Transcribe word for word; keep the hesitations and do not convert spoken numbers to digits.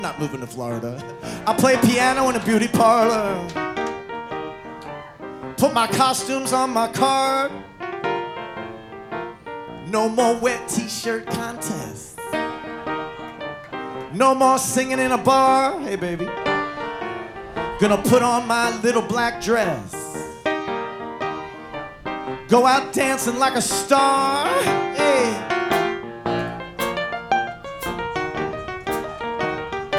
not moving to Florida. I play piano in a beauty parlor. Put my costumes on my card. No more wet t-shirt contests. No more singing in a bar. Hey, baby. Gonna put on my little black dress. Go out dancing like a star. Hey.